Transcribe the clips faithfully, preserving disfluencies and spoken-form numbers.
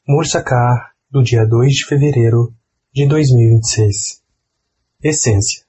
Mursakar, do dia dois de fevereiro de dois mil e vinte e seis. Essência.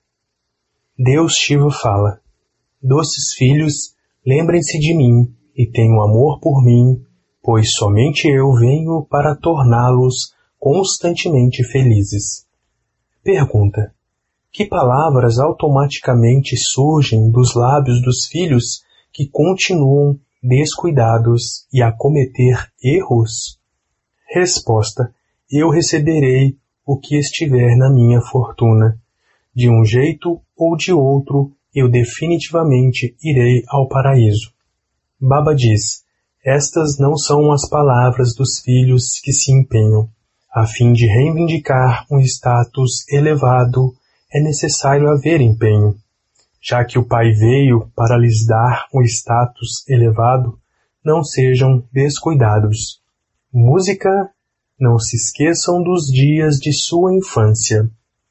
Deus Shiva fala: doces filhos, lembrem-se de mim e tenham amor por mim, pois somente eu venho para torná-los constantemente felizes. Pergunta: que palavras automaticamente surgem dos lábios dos filhos que continuam descuidados e a cometer erros? Resposta: eu receberei o que estiver na minha fortuna. De um jeito ou de outro, eu definitivamente irei ao paraíso. Baba diz: estas não são as palavras dos filhos que se empenham. A fim de reivindicar um status elevado, é necessário haver empenho. Já que o Pai veio para lhes dar um status elevado, não sejam descuidados. Música: não se esqueçam dos dias de sua infância.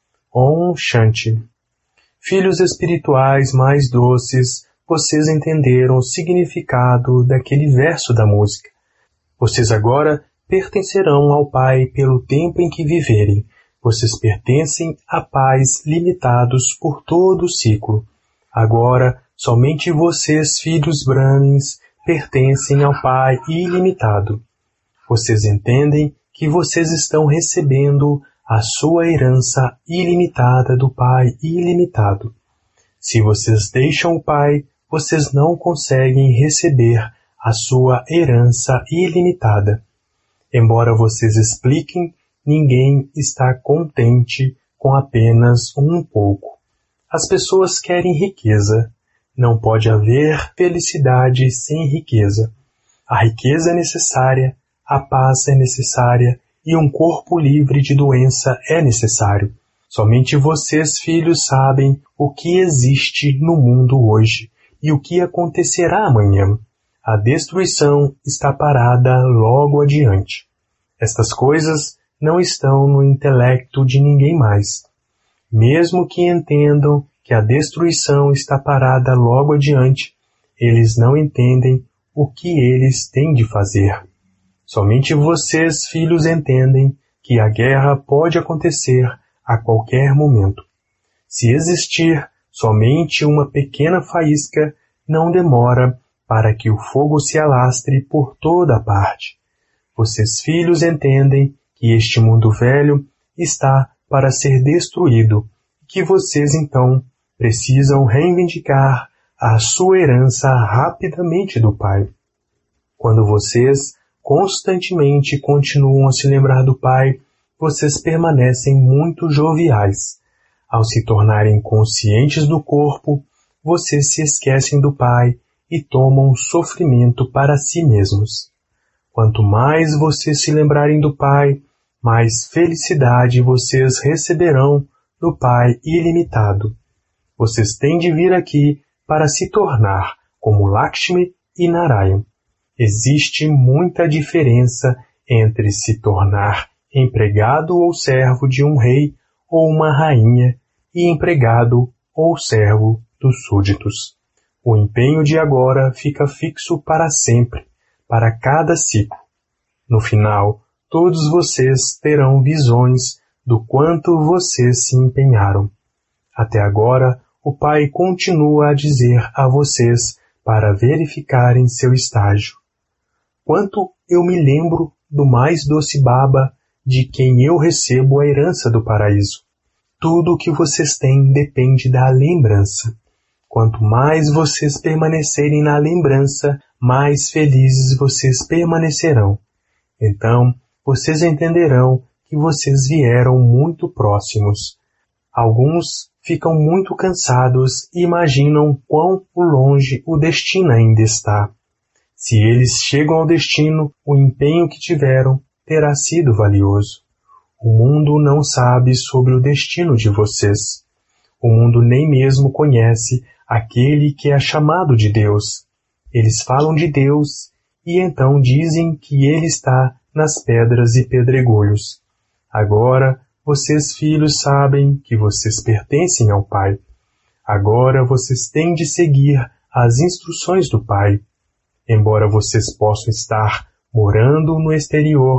Om Shanti. Filhos espirituais mais doces, vocês entenderam o significado daquele verso da música. Vocês agora pertencerão ao Pai pelo tempo em que viverem. Vocês pertencem a pais limitados por todo o ciclo. Agora, somente vocês, filhos Brahmins, pertencem ao Pai ilimitado. Vocês entendem que vocês estão recebendo a sua herança ilimitada do Pai ilimitado. Se vocês deixam o Pai, vocês não conseguem receber a sua herança ilimitada. Embora vocês expliquem, ninguém está contente com apenas um pouco. As pessoas querem riqueza. Não pode haver felicidade sem riqueza. A riqueza é necessária, a paz é necessária e um corpo livre de doença é necessário. Somente vocês, filhos, sabem o que existe no mundo hoje e o que acontecerá amanhã. A destruição está parada logo adiante. Estas coisas não estão no intelecto de ninguém mais. Mesmo que entendam que a destruição está parada logo adiante, eles não entendem o que eles têm de fazer. Somente vocês, filhos, entendem que a guerra pode acontecer a qualquer momento. Se existir somente uma pequena faísca, não demora para que o fogo se alastre por toda a parte. Vocês, filhos, entendem que este mundo velho está para ser destruído e que vocês, então, precisam reivindicar a sua herança rapidamente do Pai. Quando vocês constantemente continuam a se lembrar do Pai, vocês permanecem muito joviais. Ao se tornarem conscientes do corpo, vocês se esquecem do Pai e tomam sofrimento para si mesmos. Quanto mais vocês se lembrarem do Pai, mais felicidade vocês receberão do Pai ilimitado. Vocês têm de vir aqui para se tornar como Lakshmi e Narayan. Existe muita diferença entre se tornar empregado ou servo de um rei ou uma rainha e empregado ou servo dos súditos. O empenho de agora fica fixo para sempre, para cada ciclo. No final, todos vocês terão visões do quanto vocês se empenharam. Até agora, o Pai continua a dizer a vocês para verificarem seu estágio. Quanto eu me lembro do mais doce Baba, de quem eu recebo a herança do paraíso. Tudo o que vocês têm depende da lembrança. Quanto mais vocês permanecerem na lembrança, mais felizes vocês permanecerão. Então, vocês entenderão que vocês vieram muito próximos. Alguns ficam muito cansados e imaginam quão longe o destino ainda está. Se eles chegam ao destino, o empenho que tiveram terá sido valioso. O mundo não sabe sobre o destino de vocês. O mundo nem mesmo conhece aquele que é chamado de Deus. Eles falam de Deus e então dizem que Ele está nas pedras e pedregulhos. Agora, vocês, filhos, sabem que vocês pertencem ao Pai. Agora vocês têm de seguir as instruções do Pai. Embora vocês possam estar morando no exterior,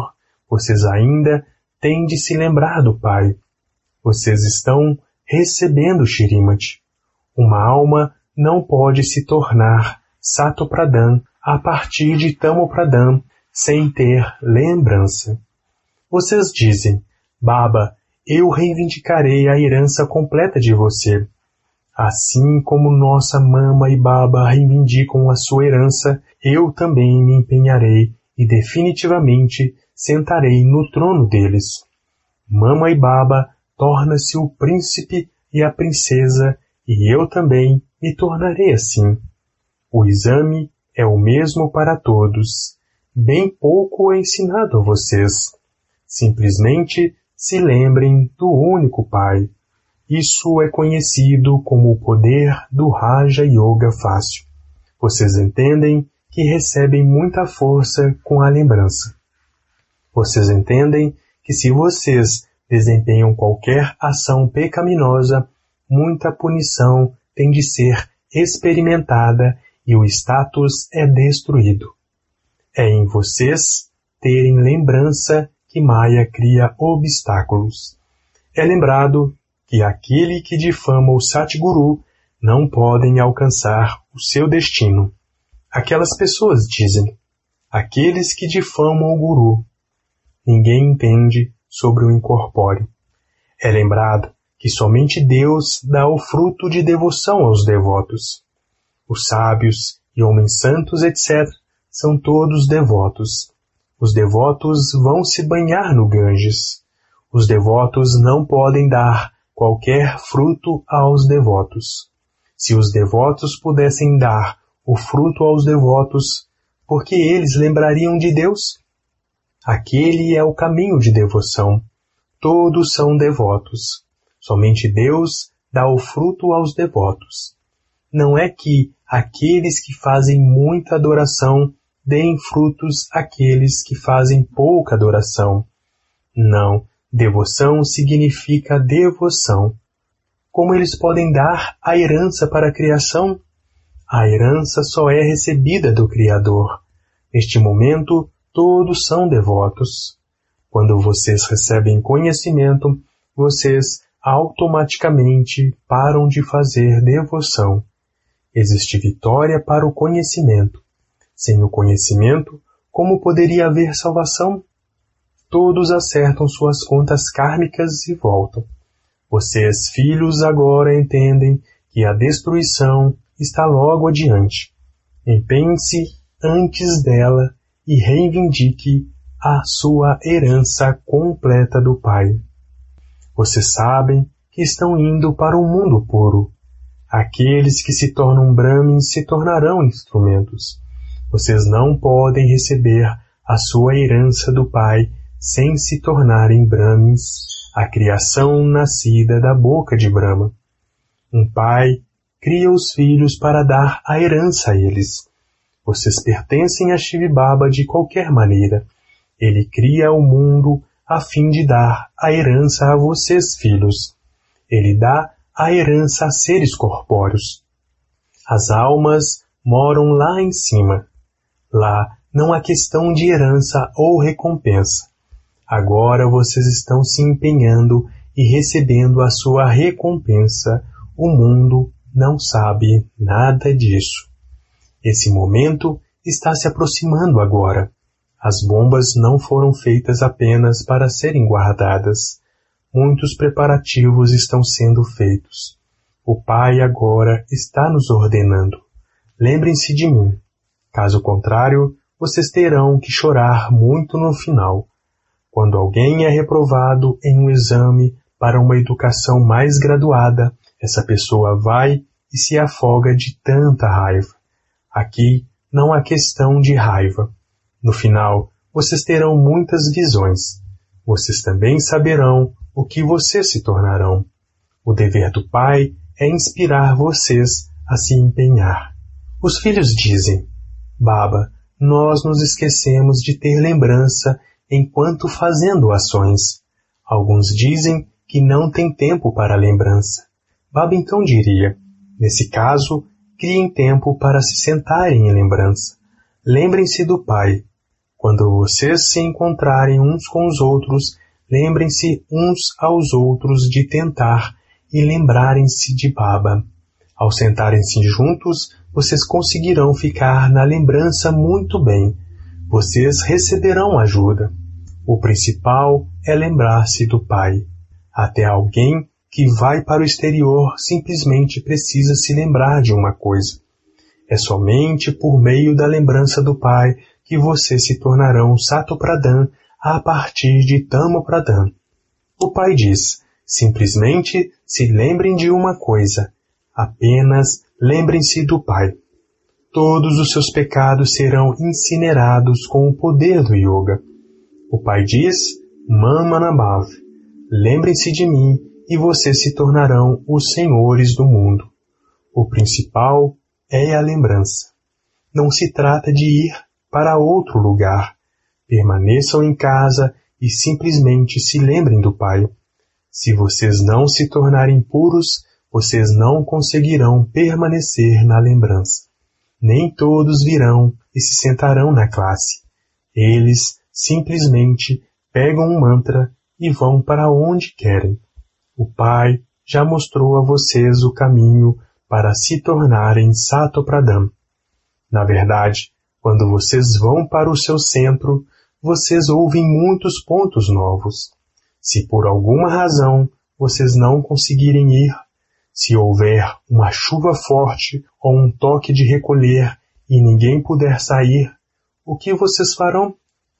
Vocês ainda têm de se lembrar do Pai. Vocês estão recebendo Shrimati. Uma alma não pode se tornar Sato Pradhan a partir de Tamo Pradhan sem ter lembrança. Vocês dizem, Baba, eu reivindicarei a herança completa de você. Assim como nossa Mama e Baba reivindicam a sua herança, eu também me empenharei e definitivamente sentarei no trono deles. Mama e Baba torna-se o príncipe e a princesa, e eu também me tornarei assim. O exame é o mesmo para todos. Bem pouco é ensinado a vocês. Simplesmente se lembrem do único Pai. Isso é conhecido como o poder do Raja Yoga fácil. Vocês entendem que recebem muita força com a lembrança. Vocês entendem que se vocês desempenham qualquer ação pecaminosa, muita punição tem de ser experimentada e o status é destruído. É em vocês terem lembrança que Maya cria obstáculos. É lembrado que aquele que difama o Satguru não podem alcançar o seu destino. Aquelas pessoas dizem, aqueles que difamam o Guru. Ninguém entende sobre o incorpóreo. É lembrado que somente Deus dá o fruto de devoção aos devotos. Os sábios e homens santos, etcétera, são todos devotos. Os devotos vão se banhar no Ganges. Os devotos não podem dar qualquer fruto aos devotos. Se os devotos pudessem dar o fruto aos devotos, por que eles lembrariam de Deus? Aquele é o caminho de devoção. Todos são devotos. Somente Deus dá o fruto aos devotos. Não é que aqueles que fazem muita adoração deem frutos àqueles que fazem pouca adoração. Não, devoção significa devoção. Como eles podem dar a herança para a criação? A herança só é recebida do Criador. Neste momento, todos são devotos. Quando vocês recebem conhecimento, vocês automaticamente param de fazer devoção. Existe vitória para o conhecimento. Sem o conhecimento, como poderia haver salvação? Todos acertam suas contas kármicas e voltam. Vocês, filhos, agora entendem que a destruição está logo adiante. Empenhe-se antes dela e reivindique a sua herança completa do Pai. Vocês sabem que estão indo para o mundo puro. Aqueles que se tornam Brahmins se tornarão instrumentos. Vocês não podem receber a sua herança do Pai sem se tornarem Brahmins, a criação nascida da boca de Brahma. Um pai cria os filhos para dar a herança a eles. Vocês pertencem a Shiv Baba de qualquer maneira. Ele cria o mundo a fim de dar a herança a vocês, filhos. Ele dá a herança a seres corpóreos. As almas moram lá em cima. Lá não há questão de herança ou recompensa. Agora vocês estão se empenhando e recebendo a sua recompensa. O mundo não sabe nada disso. Esse momento está se aproximando agora. As bombas não foram feitas apenas para serem guardadas. Muitos preparativos estão sendo feitos. O Pai agora está nos ordenando. Lembrem-se de mim. Caso contrário, vocês terão que chorar muito no final. Quando alguém é reprovado em um exame para uma educação mais graduada, essa pessoa vai e se afoga de tanta raiva. Aqui não há questão de raiva. No final, vocês terão muitas visões. Vocês também saberão o que vocês se tornarão. O dever do Pai é inspirar vocês a se empenhar. Os filhos dizem, Baba, nós nos esquecemos de ter lembrança enquanto fazendo ações. Alguns dizem que não tem tempo para lembrança. Baba então diria, nesse caso, criem tempo para se sentarem em lembrança. Lembrem-se do Pai. Quando vocês se encontrarem uns com os outros, lembrem-se uns aos outros de tentar e lembrarem-se de Baba. Ao sentarem-se juntos, vocês conseguirão ficar na lembrança muito bem. Vocês receberão ajuda. O principal é lembrar-se do Pai. Até alguém que vai para o exterior simplesmente precisa se lembrar de uma coisa. É somente por meio da lembrança do Pai que vocês se tornarão Sato Pradhan a partir de Tamo Pradhan. O Pai diz, simplesmente se lembrem de uma coisa. Apenas lembrem-se do Pai. Todos os seus pecados serão incinerados com o poder do Yoga. O Pai diz, Mamanabhav, lembrem-se de mim e vocês se tornarão os senhores do mundo. O principal é a lembrança. Não se trata de ir para outro lugar. Permaneçam em casa e simplesmente se lembrem do Pai. Se vocês não se tornarem puros, vocês não conseguirão permanecer na lembrança. Nem todos virão e se sentarão na classe. Eles simplesmente pegam um mantra e vão para onde querem. O Pai já mostrou a vocês o caminho para se tornarem Sato Pradhan. Na verdade, quando vocês vão para o seu centro, vocês ouvem muitos pontos novos. Se por alguma razão vocês não conseguirem ir, se houver uma chuva forte ou um toque de recolher e ninguém puder sair, o que vocês farão?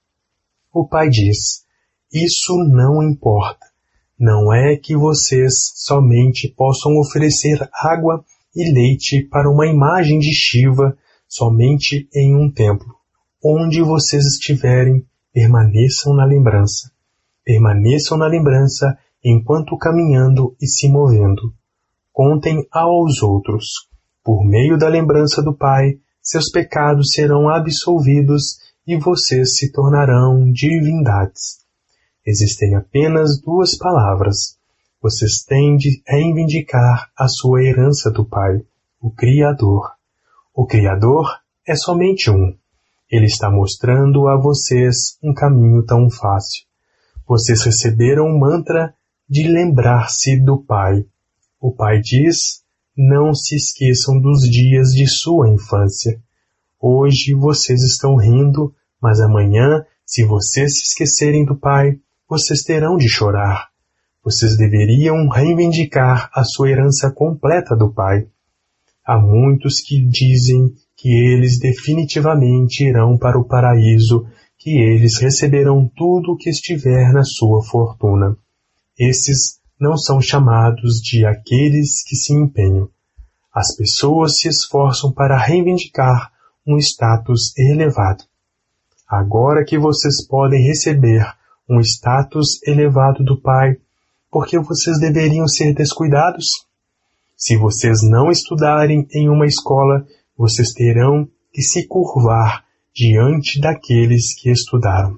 O Pai diz, isso não importa. Não é que vocês somente possam oferecer água e leite para uma imagem de Shiva somente em um templo. Onde vocês estiverem, permaneçam na lembrança. Permaneçam na lembrança enquanto caminhando e se movendo. Contem aos outros. Por meio da lembrança do Pai, seus pecados serão absolvidos e vocês se tornarão divindades. Existem apenas duas palavras. Vocês têm de reivindicar a sua herança do Pai, o Criador. O Criador é somente um. Ele está mostrando a vocês um caminho tão fácil. Vocês receberam o mantra de lembrar-se do Pai. O Pai diz, não se esqueçam dos dias de sua infância. Hoje vocês estão rindo, mas amanhã, se vocês se esquecerem do Pai, vocês terão de chorar. Vocês deveriam reivindicar a sua herança completa do Pai. Há muitos que dizem que eles definitivamente irão para o paraíso, que eles receberão tudo o que estiver na sua fortuna. Esses não são chamados de aqueles que se empenham. As pessoas se esforçam para reivindicar um status elevado. Agora que vocês podem receber um status elevado do Pai, por que vocês deveriam ser descuidados? Se vocês não estudarem em uma escola, vocês terão que se curvar diante daqueles que estudaram.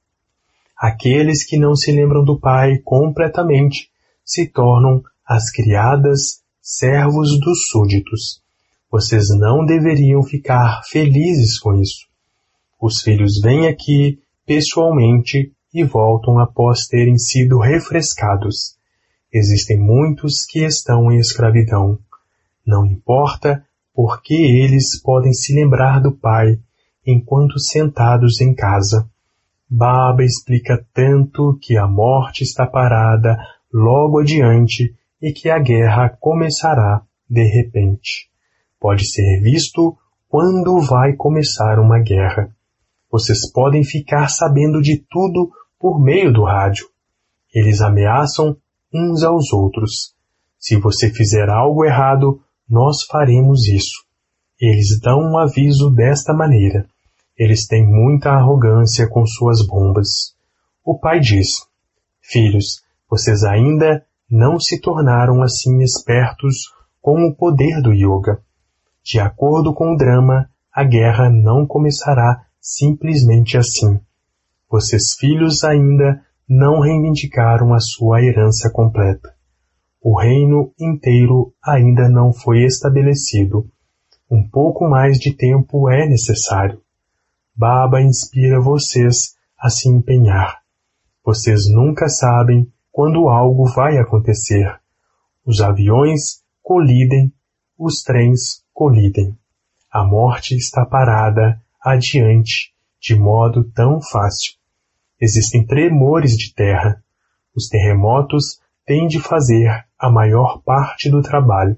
Aqueles que não se lembram do Pai completamente se tornam as criadas, servos dos súditos. Vocês não deveriam ficar felizes com isso. Os filhos vêm aqui pessoalmente e voltam após terem sido refrescados. Existem muitos que estão em escravidão. Não importa porque eles podem se lembrar do Pai enquanto sentados em casa. Baba explica tanto que a morte está parada logo adiante e que a guerra começará de repente. Pode ser visto quando vai começar uma guerra. Vocês podem ficar sabendo de tudo por meio do rádio. Eles ameaçam uns aos outros. Se você fizer algo errado, nós faremos isso. Eles dão um aviso desta maneira. Eles têm muita arrogância com suas bombas. O Pai diz, filhos, vocês ainda não se tornaram assim espertos com o poder do yoga. De acordo com o drama, a guerra não começará simplesmente assim. Vocês filhos ainda não reivindicaram a sua herança completa. O reino inteiro ainda não foi estabelecido. Um pouco mais de tempo é necessário. Baba inspira vocês a se empenhar. Vocês nunca sabem quando algo vai acontecer. Os aviões colidem, os trens colidem. A morte está parada adiante de modo tão fácil. Existem tremores de terra. Os terremotos têm de fazer a maior parte do trabalho.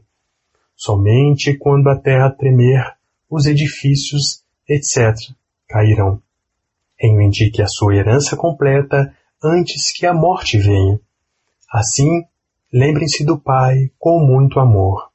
Somente quando a terra tremer, os edifícios, etcétera, cairão. Reivindique a sua herança completa antes que a morte venha. Assim, lembrem-se do Pai com muito amor.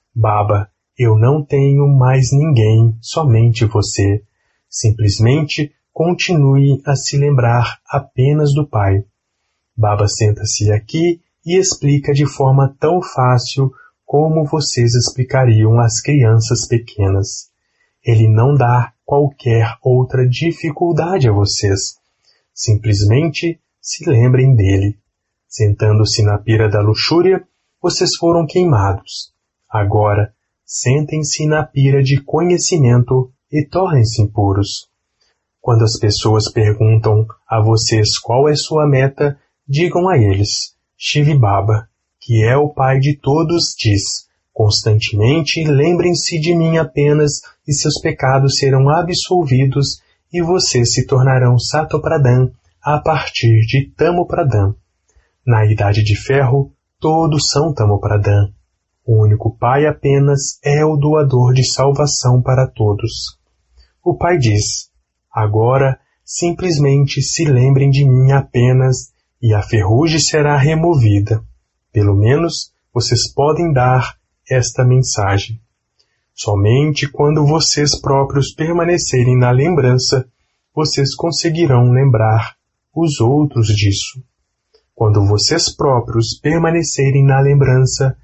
Baba, eu não tenho mais ninguém, somente você. Simplesmente continue a se lembrar apenas do Pai. Baba senta-se aqui e explica de forma tão fácil como vocês explicariam às crianças pequenas. Ele não dá qualquer outra dificuldade a vocês. Simplesmente se lembrem dele. Sentando-se na pira da luxúria, vocês foram queimados. Agora, sentem-se na pira de conhecimento e tornem-se impuros. Quando as pessoas perguntam a vocês qual é sua meta, digam a eles, Shiv Baba, que é o Pai de todos, diz, constantemente lembrem-se de mim apenas e seus pecados serão absolvidos e vocês se tornarão Satopradhan a partir de Tamopradhan. Na Idade de Ferro, todos são Tamopradhan. O único Pai apenas é o doador de salvação para todos. O Pai diz, agora simplesmente se lembrem de mim apenas e a ferrugem será removida. Pelo menos vocês podem dar esta mensagem. Somente quando vocês próprios permanecerem na lembrança, vocês conseguirão lembrar os outros disso. Quando vocês próprios permanecerem na lembrança,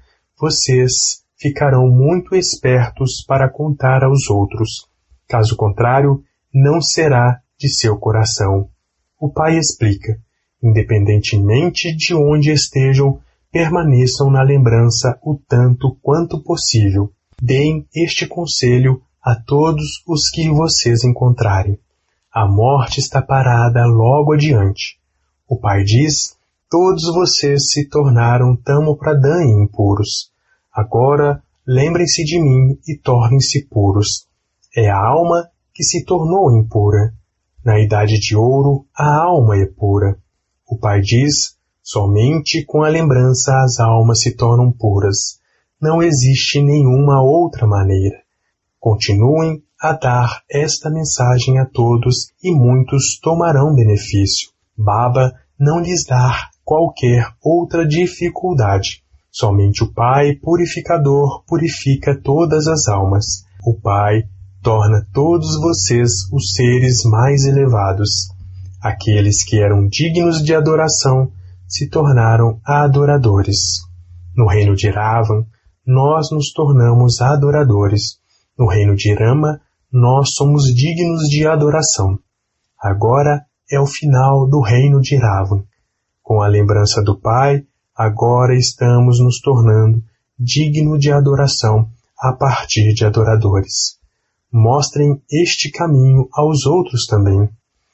vocês ficarão muito espertos para contar aos outros. Caso contrário, não será de seu coração. O Pai explica, independentemente de onde estejam, permaneçam na lembrança o tanto quanto possível. Deem este conselho a todos os que vocês encontrarem. A morte está parada logo adiante. O Pai diz, todos vocês se tornaram Tamopradhan e impuros. Agora, lembrem-se de mim e tornem-se puros. É a alma que se tornou impura. Na Idade de Ouro, a alma é pura. O Pai diz, somente com a lembrança as almas se tornam puras. Não existe nenhuma outra maneira. Continuem a dar esta mensagem a todos e muitos tomarão benefício. Baba não lhes dá qualquer outra dificuldade. Somente o Pai purificador purifica todas as almas. O Pai torna todos vocês os seres mais elevados. Aqueles que eram dignos de adoração se tornaram adoradores. No reino de Ravan, nós nos tornamos adoradores. No reino de Rama, nós somos dignos de adoração. Agora é o final do reino de Ravan. Com a lembrança do Pai, agora estamos nos tornando dignos de adoração a partir de adoradores. Mostrem este caminho aos outros também.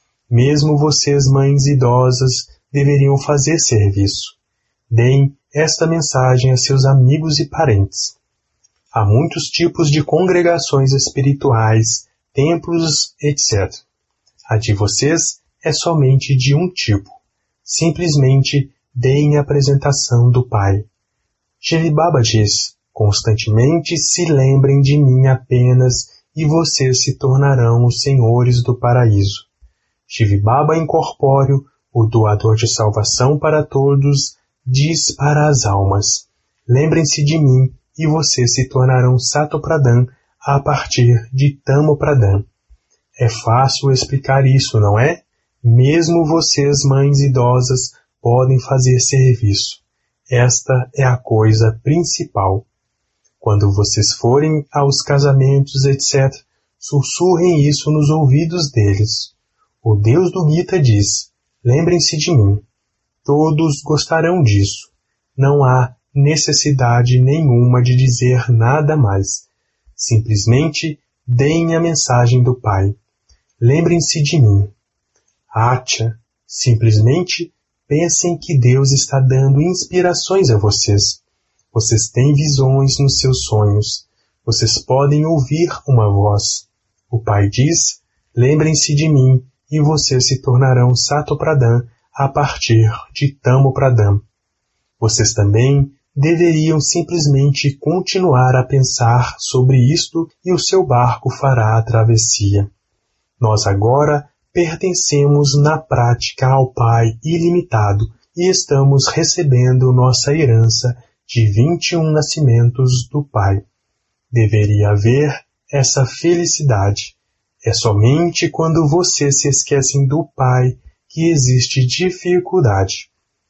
Mesmo vocês, mães idosas, deveriam fazer serviço. Deem esta mensagem a seus amigos e parentes. Há muitos tipos de congregações espirituais, templos, etcétera. A de vocês é somente de um tipo. Simplesmente deem a apresentação do Pai. Shiv Baba diz, constantemente se lembrem de mim apenas e vocês se tornarão os senhores do paraíso. Shiv Baba incorpóreo, o doador de salvação para todos, diz para as almas, lembrem-se de mim e vocês se tornarão Satopradhan a partir de Tamopradhan. É fácil explicar isso, não é? Mesmo vocês, mães idosas, podem fazer serviço. Esta é a coisa principal. Quando vocês forem aos casamentos, etcétera, sussurrem isso nos ouvidos deles. O Deus do Gita diz, lembrem-se de mim. Todos gostarão disso. Não há necessidade nenhuma de dizer nada mais. Simplesmente deem a mensagem do Pai. lembrem-se de mim. Atya, simplesmente pensem que Deus está dando inspirações a vocês. Vocês têm visões nos seus sonhos. Vocês podem ouvir uma voz. O Pai diz, lembrem-se de mim e vocês se tornarão Satopradhan a partir de Tamopradhan. Vocês também deveriam simplesmente continuar a pensar sobre isto e o seu barco fará a travessia. Nós agora pertencemos na prática ao Pai ilimitado e estamos recebendo nossa herança de vinte e um nascimentos do Pai. Deveria haver essa felicidade. É somente quando vocês se esquecem do Pai que existe dificuldade.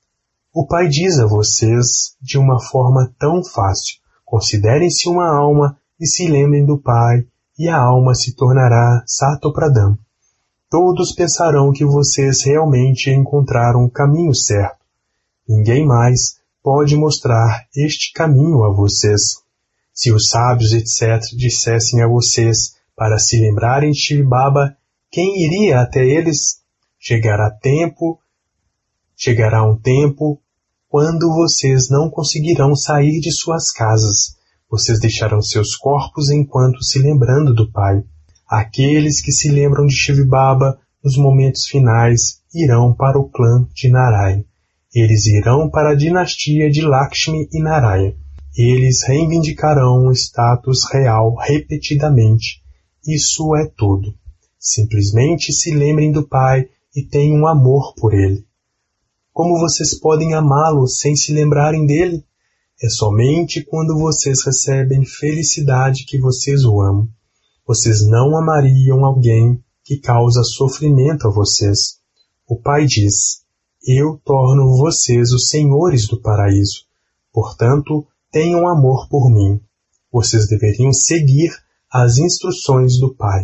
O Pai diz a vocês de uma forma tão fácil: considerem-se uma alma e se lembrem do Pai, e a alma se tornará Satopradhan. Todos pensarão que vocês realmente encontraram o caminho certo. Ninguém mais pode mostrar este caminho a vocês. Se os sábios, etcétera, dissessem a vocês para se lembrarem de Shiv Baba, quem iria até eles? Chegará tempo, chegará um tempo quando vocês não conseguirão sair de suas casas. Vocês deixarão seus corpos enquanto se lembrando do Pai. Aqueles que se lembram de Shiv Baba nos momentos finais irão para o clã de Narayan. Eles irão para a dinastia de Lakshmi e Narayana. Eles reivindicarão o status real repetidamente. Isso é tudo. Simplesmente se lembrem do Pai e tenham amor por Ele. Como vocês podem amá-lo sem se lembrarem dele? É somente quando vocês recebem felicidade que vocês o amam. Vocês não amariam alguém que causa sofrimento a vocês. O Pai diz, eu torno vocês os senhores do paraíso. Portanto, tenham amor por mim. Vocês deveriam seguir as instruções do Pai.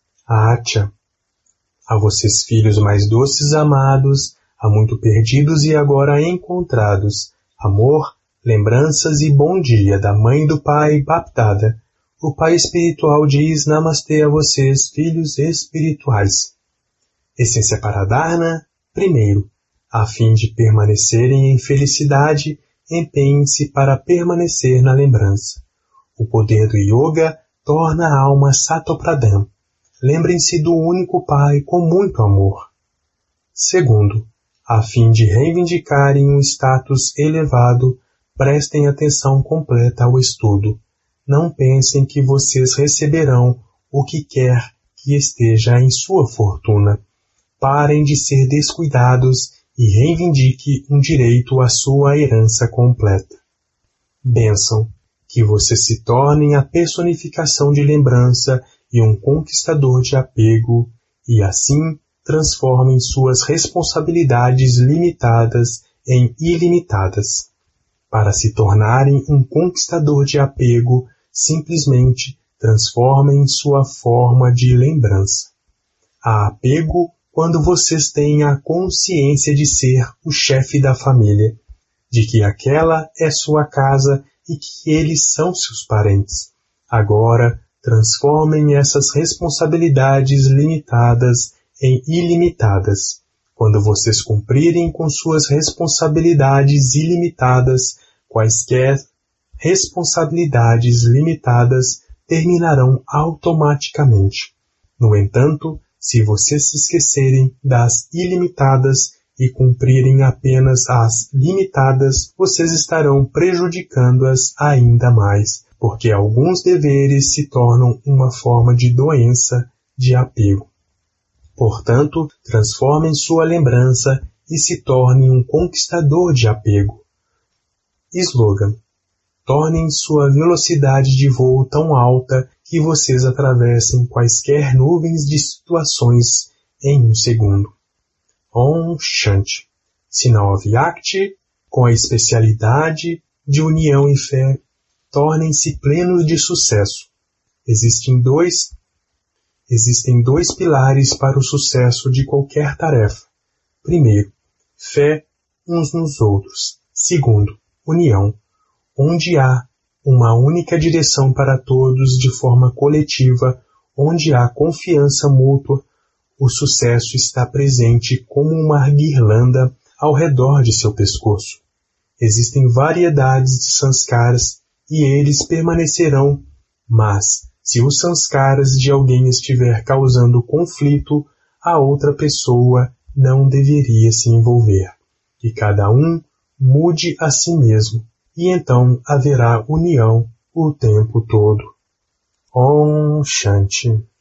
Atya. A vocês, filhos mais doces amados, há muito perdidos e agora encontrados, amor, lembranças e bom dia da Mãe do Pai Bapdada. O Pai Espiritual diz Namastê a vocês, filhos espirituais. Essência para Dharna, primeiro, a fim de permanecerem em felicidade, empenhem-se para permanecer na lembrança. O poder do Yoga torna a alma Satopradhan. Lembrem-se do único Pai com muito amor. Segundo, a fim de reivindicarem um status elevado, prestem atenção completa ao estudo. Não pensem que vocês receberão o que quer que esteja em sua fortuna. Parem de ser descuidados e reivindique um direito à sua herança completa. Bênção, que vocês se tornem a personificação de lembrança e um conquistador de apego, e assim transformem suas responsabilidades limitadas em ilimitadas. Para se tornarem um conquistador de apego, simplesmente transformem sua forma de lembrança. Há apego quando vocês têm a consciência de ser o chefe da família, de que aquela é sua casa e que eles são seus parentes. Agora, transformem essas responsabilidades limitadas em ilimitadas. Quando vocês cumprirem com suas responsabilidades ilimitadas, quaisquer responsabilidades limitadas terminarão automaticamente. No entanto, se vocês se esquecerem das ilimitadas e cumprirem apenas as limitadas, vocês estarão prejudicando-as ainda mais, porque alguns deveres se tornam uma forma de doença de apego. Portanto, transformem sua lembrança e se tornem um conquistador de apego. Slogan: tornem sua velocidade de voo tão alta que vocês atravessem quaisquer nuvens de situações em um segundo. Om Shanti. Sinal Avyakti, com a especialidade de união e fé, tornem-se plenos de sucesso. Existem dois, existem dois pilares para o sucesso de qualquer tarefa. Primeiro, fé uns nos outros. Segundo, união, onde há uma única direção para todos de forma coletiva, onde há confiança mútua, o sucesso está presente como uma guirlanda ao redor de seu pescoço. Existem variedades de sanskaras e eles permanecerão, mas se os sanskaras de alguém estiver causando conflito, a outra pessoa não deveria se envolver. E cada um mude a si mesmo, e então haverá união o tempo todo. Om Shanti.